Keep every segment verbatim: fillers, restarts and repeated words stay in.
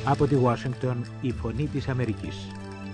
Από τη Ουάσιγκτον, η φωνή της Αμερικής.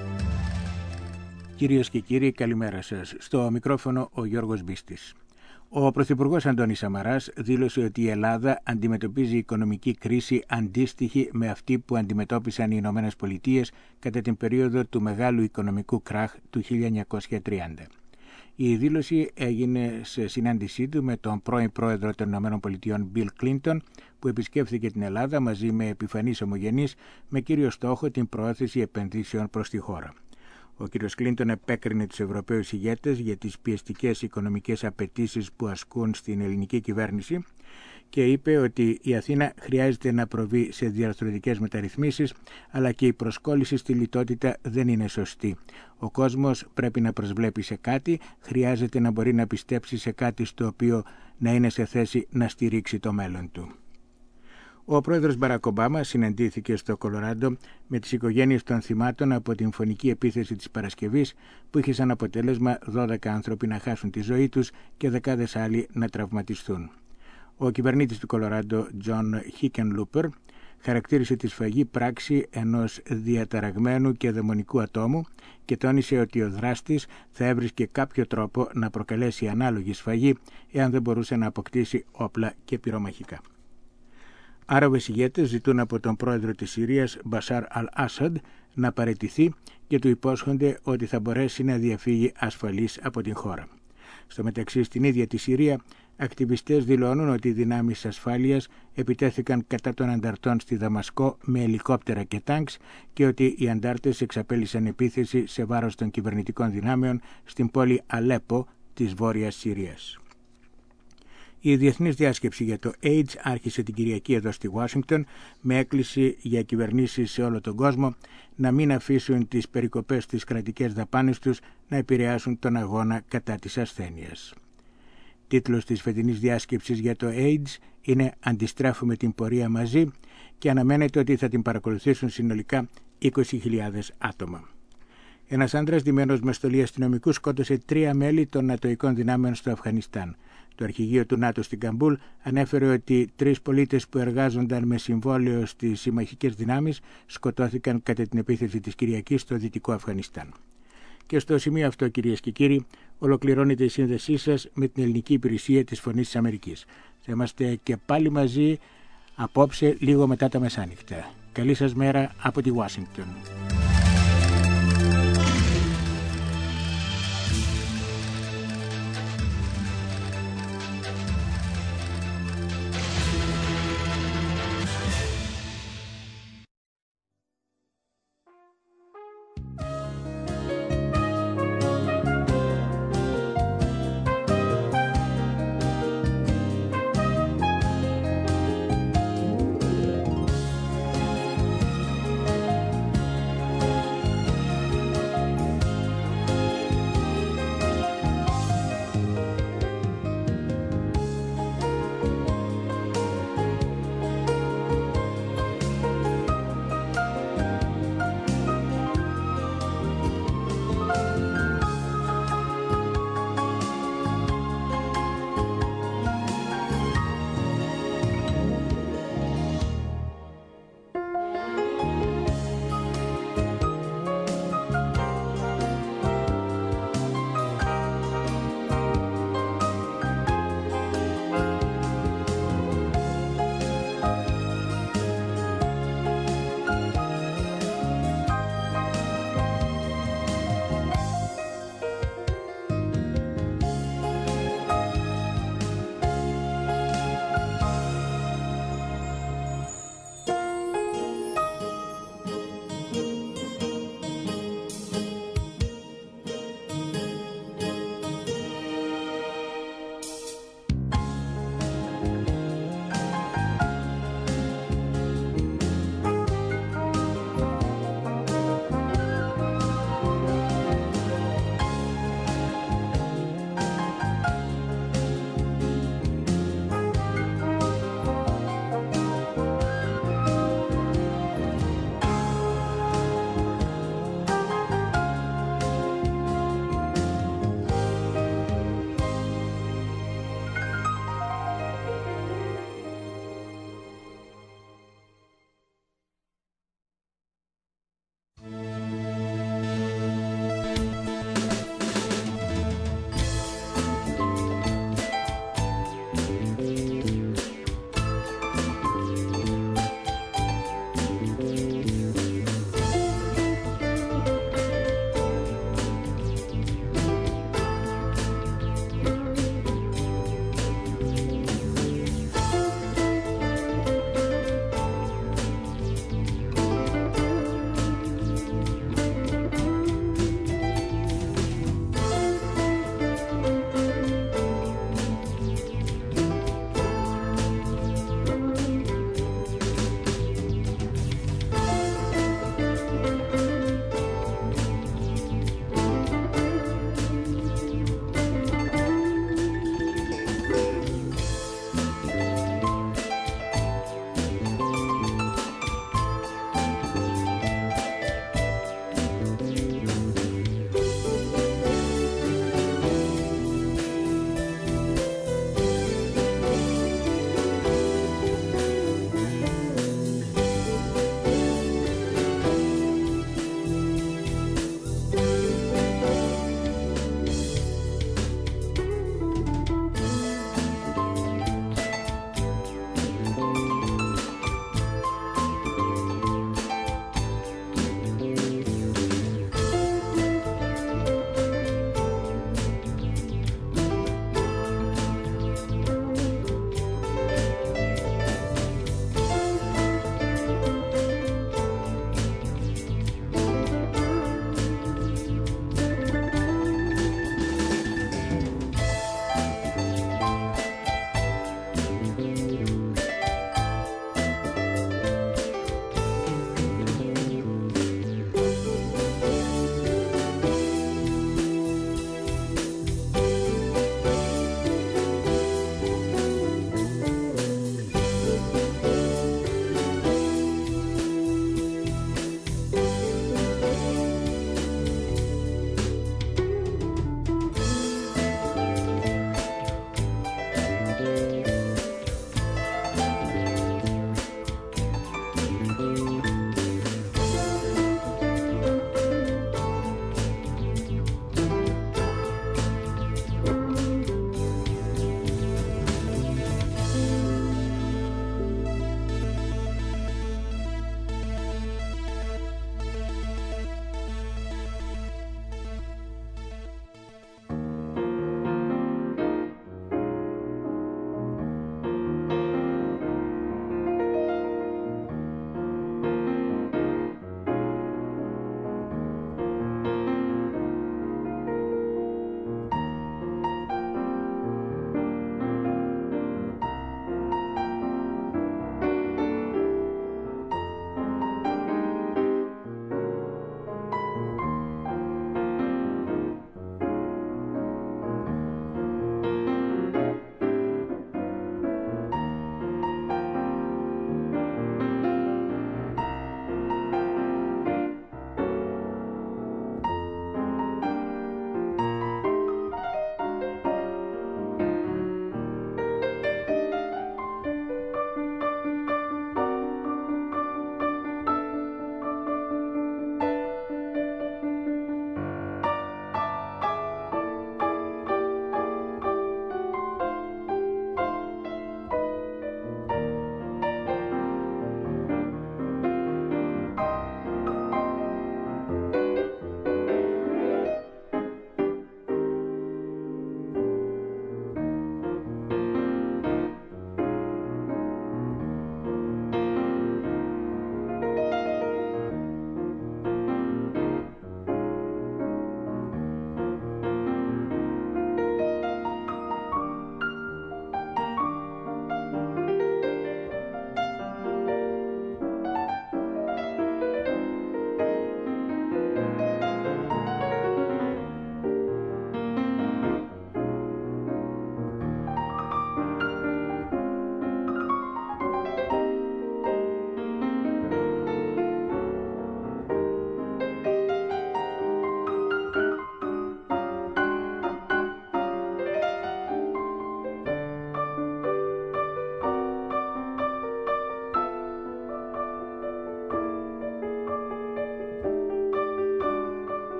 Κυρίες και κύριοι, καλημέρα σας. Στο μικρόφωνο ο Γιώργος Μπίστης. Ο Πρωθυπουργός Αντώνης Σαμαράς δήλωσε ότι η Ελλάδα αντιμετωπίζει οικονομική κρίση αντίστοιχη με αυτή που αντιμετώπισαν οι Ηνωμένες Πολιτείες κατά την περίοδο του μεγάλου οικονομικού κράχ του χίλια εννιακόσια τριάντα. Η δήλωση έγινε σε συνάντησή του με τον πρώην πρόεδρο των Ηνωμένων Πολιτειών Μπιλ Κλίντον, που επισκέφθηκε την Ελλάδα μαζί με επιφανείς ομογενείς με κύριο στόχο την προώθηση επενδύσεων προς τη χώρα. Ο κ. Κλίντον επέκρινε τους Ευρωπαίους ηγέτες για τις πιεστικές οικονομικές απαιτήσεις που ασκούν στην ελληνική κυβέρνηση και είπε ότι η Αθήνα χρειάζεται να προβεί σε διαρθρωτικές μεταρρυθμίσεις, αλλά και η προσκόλληση στη λιτότητα δεν είναι σωστή. Ο κόσμος πρέπει να προσβλέπει σε κάτι, χρειάζεται να μπορεί να πιστέψει σε κάτι στο οποίο να είναι σε θέση να στηρίξει το μέλλον του. Ο πρόεδρος Μπαράκ Ομπάμα συναντήθηκε στο Κολοράντο με τις οικογένειες των θυμάτων από την φωνική επίθεση της Παρασκευής, που είχε σαν αποτέλεσμα δώδεκα άνθρωποι να χάσουν τη ζωή τους και δεκάδες άλλοι να τραυματιστούν. Ο κυβερνήτης του Κολοράντο, Τζον Χίκενλούπερ, χαρακτήρισε τη σφαγή πράξη ενός διαταραγμένου και δαιμονικού ατόμου και τόνισε ότι ο δράστης θα έβρισκε κάποιο τρόπο να προκαλέσει ανάλογη σφαγή εάν δεν μπορούσε να αποκτήσει όπλα και πυρομαχικά. Άραβες ηγέτες ζητούν από τον πρόεδρο της Συρίας, Μπασάρ Αλ-Άσαντ, να παραιτηθεί και του υπόσχονται ότι θα μπορέσει να διαφύγει ασφαλής από την χώρα. Στο μεταξύ, στην ίδια τη Συρία, ακτιβιστές δηλώνουν ότι οι δυνάμεις ασφάλειας επιτέθηκαν κατά των ανταρτών στη Δαμασκό με ελικόπτερα και τάγκς και ότι οι αντάρτες εξαπέλυσαν επίθεση σε βάρος των κυβερνητικών δυνάμεων στην πόλη Αλέπο της Βόρειας Συρίας. Η Διεθνής Διάσκεψη για το AIDS άρχισε την Κυριακή εδώ στη Ουάσιγκτον με έκκληση για κυβερνήσεις σε όλο τον κόσμο να μην αφήσουν τις περικοπές στις κρατικές δαπάνες τους να επηρεάσουν τον αγώνα κατά της ασθένειας. Τίτλος της φετινής διάσκεψης για το AIDS είναι «Αντιστρέφουμε την πορεία μαζί» και αναμένεται ότι θα την παρακολουθήσουν συνολικά είκοσι χιλιάδες άτομα. Ένας άντρας ντυμένος με στολή αστυνομικού σκότωσε τρία μέλη των νατοικών δυνάμεων στο Αφγανιστάν. Το αρχηγείο του ΝΑΤΟ στην Καμπούλ ανέφερε ότι τρεις πολίτες που εργάζονταν με συμβόλαιο στις συμμαχικές δυνάμεις σκοτώθηκαν κατά την επίθεση της Κυριακής στο Δυτικό Αφγανιστάν. Και στο σημείο αυτό, κυρίες και κύριοι, ολοκληρώνεται η σύνδεσή σας με την ελληνική υπηρεσία της Φωνής της Αμερικής. Θα είμαστε και πάλι μαζί απόψε λίγο μετά τα μεσάνυχτα. Καλή σας μέρα από τη Ουάσιγκτον.